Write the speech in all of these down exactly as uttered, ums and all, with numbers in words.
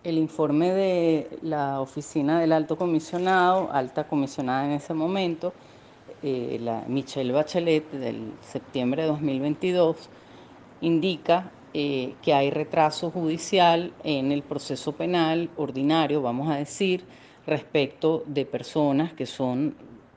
el informe de la oficina del alto comisionado, alta comisionada en ese momento, eh, la Michelle Bachelet, del septiembre de dos mil veintidós, indica eh, que hay retraso judicial en el proceso penal ordinario, vamos a decir, respecto de personas que son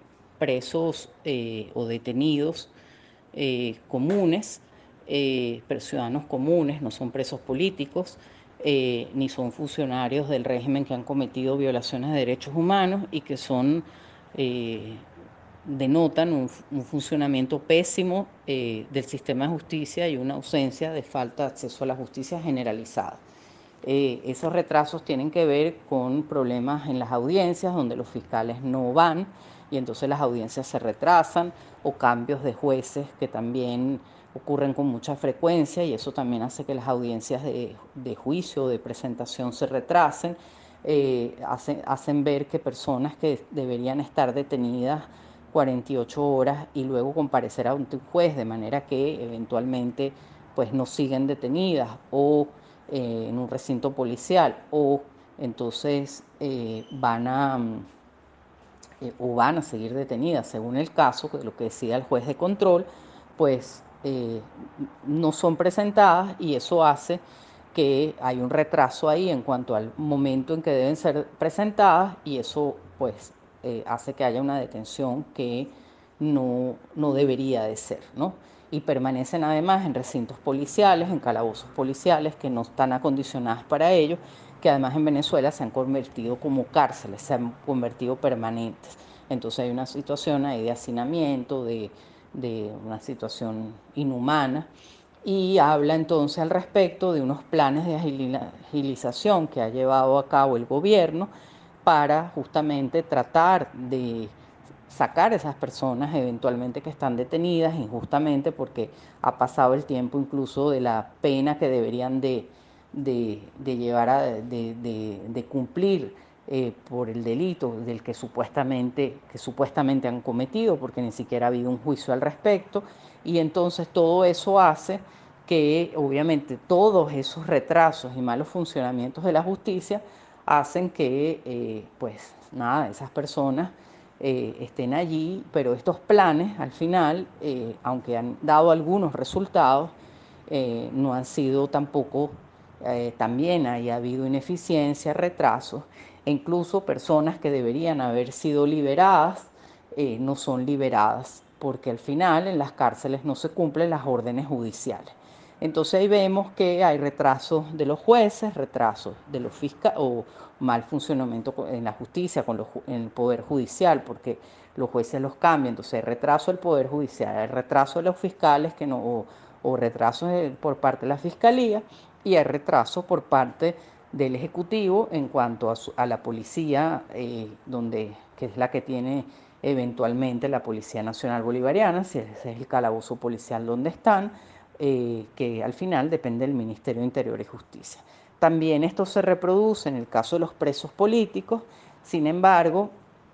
presos eh, o detenidos eh, comunes, eh, ciudadanos comunes, no son presos políticos, eh, ni son funcionarios del régimen que han cometido violaciones de derechos humanos y que son, eh, denotan un, un funcionamiento pésimo eh, del sistema de justicia y una ausencia de falta de acceso a la justicia generalizada. Eh, esos retrasos tienen que ver con problemas en las audiencias donde los fiscales no van y entonces las audiencias se retrasan, o cambios de jueces que también ocurren con mucha frecuencia y eso también hace que las audiencias de, de juicio, de presentación se retrasen. Eh, hacen, hacen ver que personas que deberían estar detenidas cuarenta y ocho horas y luego comparecer ante un juez, de manera que eventualmente pues no siguen detenidas, o eh, en un recinto policial, o entonces eh, van a eh, o van a seguir detenidas según el caso, lo que decida el juez de control, pues eh, no son presentadas, y eso hace que hay un retraso ahí en cuanto al momento en que deben ser presentadas, y eso pues eh, hace que haya una detención que no, no debería de ser, ¿no? Y permanecen además en recintos policiales, en calabozos policiales que no están acondicionadas para ello, que además en Venezuela se han convertido como cárceles, se han convertido permanentes. Entonces hay una situación ahí de hacinamiento, de, de una situación inhumana, y habla entonces al respecto de unos planes de agilización que ha llevado a cabo el gobierno para justamente tratar de sacar a esas personas eventualmente que están detenidas injustamente, porque ha pasado el tiempo incluso de la pena que deberían de, de, de llevar a, de, de, de cumplir eh, por el delito del que supuestamente, que supuestamente han cometido, porque ni siquiera ha habido un juicio al respecto. Y entonces todo eso hace que obviamente todos esos retrasos y malos funcionamientos de la justicia hacen que eh, pues nada, esas personas eh, estén allí, pero estos planes al final, eh, aunque han dado algunos resultados, eh, no han sido tampoco, eh, también ahí ha habido ineficiencia, retrasos, e incluso personas que deberían haber sido liberadas eh, no son liberadas, porque al final en las cárceles no se cumplen las órdenes judiciales. Entonces ahí vemos que hay retrasos de los jueces, retrasos de los fiscales, o mal funcionamiento en la justicia, con los, en el poder judicial, porque los jueces los cambian. Entonces hay retraso del poder judicial, hay retraso de los fiscales que no, o, o retrasos por parte de la fiscalía, y hay retraso por parte del ejecutivo en cuanto a, su, a la policía, eh, donde, que es la que tiene eventualmente la Policía Nacional Bolivariana, si ese es el calabozo policial donde están, eh, que al final depende del Ministerio de Interior y Justicia. También esto se reproduce en el caso de los presos políticos. Sin embargo,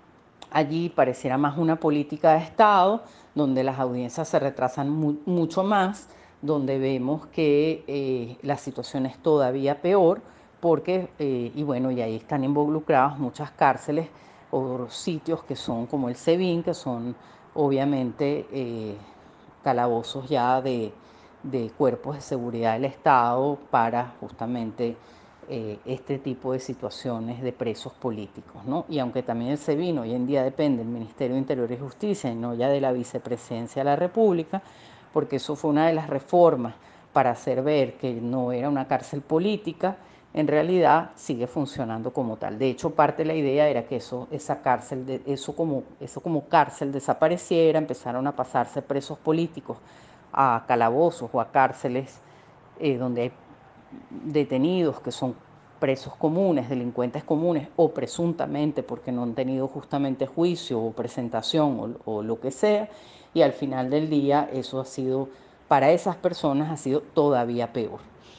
allí pareciera más una política de Estado, donde las audiencias se retrasan mu mucho más, donde vemos que eh, la situación es todavía peor, porque, eh, y bueno, y ahí están involucradas muchas cárceles o sitios que son como el SEBIN, que son obviamente eh, calabozos ya de, de cuerpos de seguridad del Estado para justamente eh, este tipo de situaciones de presos políticos, ¿no? Y aunque también el SEBIN hoy en día depende del Ministerio de Interior y Justicia y no ya de la Vicepresidencia de la República, porque eso fue una de las reformas para hacer ver que no era una cárcel política, en realidad sigue funcionando como tal. De hecho, parte de la idea era que eso, esa cárcel, de, eso, como, eso como cárcel desapareciera, empezaron a pasarse presos políticos a calabozos o a cárceles eh, donde hay detenidos que son presos comunes, delincuentes comunes, o presuntamente porque no han tenido justamente juicio o presentación o, o lo que sea, y al final del día eso ha sido, para esas personas ha sido todavía peor.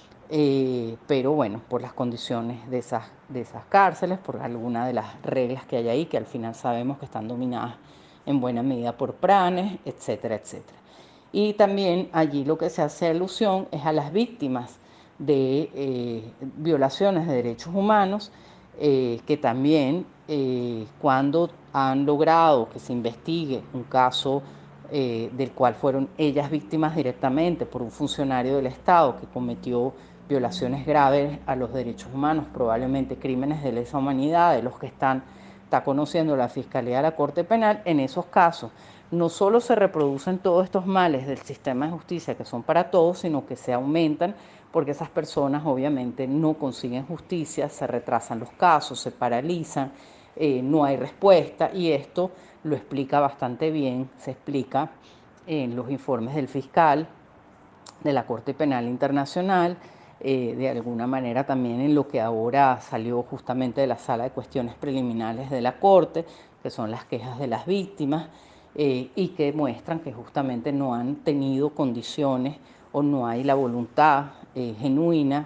Eh, pero bueno, por las condiciones de esas, de esas cárceles, por alguna de las reglas que hay ahí, que al final sabemos que están dominadas en buena medida por planes, etcétera, etcétera. Y también allí lo que se hace alusión es a las víctimas de eh, violaciones de derechos humanos, eh, que también eh, cuando han logrado que se investigue un caso eh, del cual fueron ellas víctimas directamente por un funcionario del Estado que cometió violaciones graves a los derechos humanos, probablemente crímenes de lesa humanidad, de los que están, está conociendo la Fiscalía de la Corte Penal, en esos casos no solo se reproducen todos estos males del sistema de justicia que son para todos, sino que se aumentan porque esas personas obviamente no consiguen justicia, se retrasan los casos, se paralizan, eh, no hay respuesta, y esto lo explica bastante bien, se explica en los informes del fiscal de la Corte Penal Internacional, eh, de alguna manera también en lo que ahora salió justamente de la Sala de Cuestiones Preliminares de la Corte, que son las quejas de las víctimas, eh, y que muestran que justamente no han tenido condiciones o no hay la voluntad eh, genuina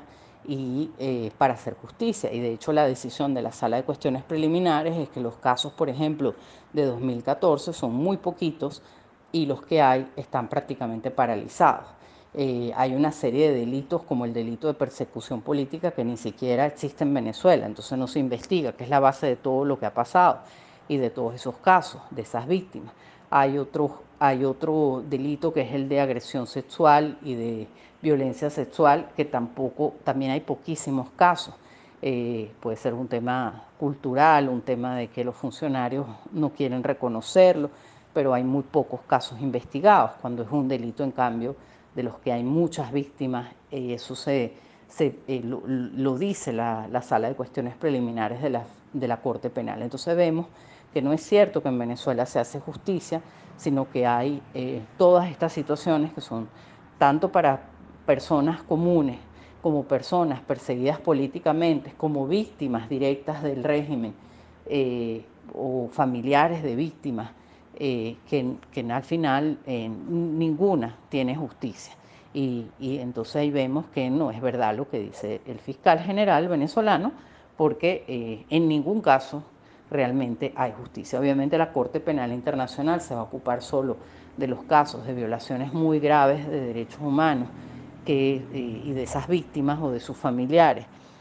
y eh, para hacer justicia. Y de hecho la decisión de la Sala de Cuestiones Preliminares es que los casos, por ejemplo, de dos mil catorce son muy poquitos y los que hay están prácticamente paralizados. Eh, hay una serie de delitos como el delito de persecución política que ni siquiera existe en Venezuela, entonces no se investiga, que es la base de todo lo que ha pasado y de todos esos casos, de esas víctimas. Hay otro, hay otro delito que es el de agresión sexual y de violencia sexual, que tampoco, también hay poquísimos casos. Eh, puede ser un tema cultural, un tema de que los funcionarios no quieren reconocerlo, pero hay muy pocos casos investigados, cuando es un delito, en cambio, de los que hay muchas víctimas, y eh, eso se, se eh, lo, lo, dice la, la Sala de Cuestiones Preliminares de la, de la Corte Penal. Entonces vemos que no es cierto que en Venezuela se hace justicia, sino que hay eh, todas estas situaciones que son tanto para personas comunes como personas perseguidas políticamente, como víctimas directas del régimen eh, o familiares de víctimas, eh, que, que al final eh, ninguna tiene justicia. Y, y entonces ahí vemos que no es verdad lo que dice el fiscal general venezolano, porque eh, en ningún caso realmente hay justicia. Obviamente la Corte Penal Internacional se va a ocupar solo de los casos de violaciones muy graves de derechos humanos que, eh, y de esas víctimas o de sus familiares,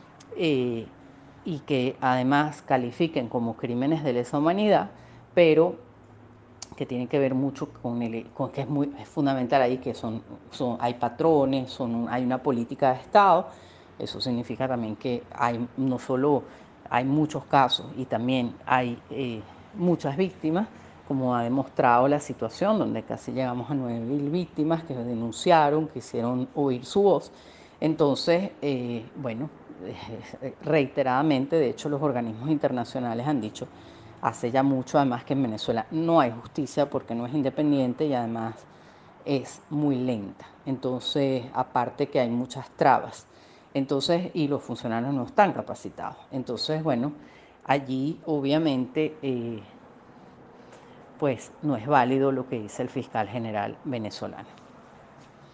eh, y que además califiquen como crímenes de lesa humanidad, pero que tiene que ver mucho con, el, con que es, muy, es fundamental ahí que son, son, hay patrones, son, hay una política de Estado. Eso significa también que hay no solo hay muchos casos y también hay eh, muchas víctimas, como ha demostrado la situación, donde casi llegamos a nueve mil víctimas que denunciaron, que hicieron oír su voz. Entonces, eh, bueno, eh, reiteradamente, de hecho, los organismos internacionales han dicho hace ya mucho, además, que en Venezuela no hay justicia porque no es independiente y además es muy lenta. Entonces, aparte que hay muchas trabas. Entonces, y los funcionarios no están capacitados. Entonces, bueno, allí obviamente eh, pues no es válido lo que dice el fiscal general venezolano.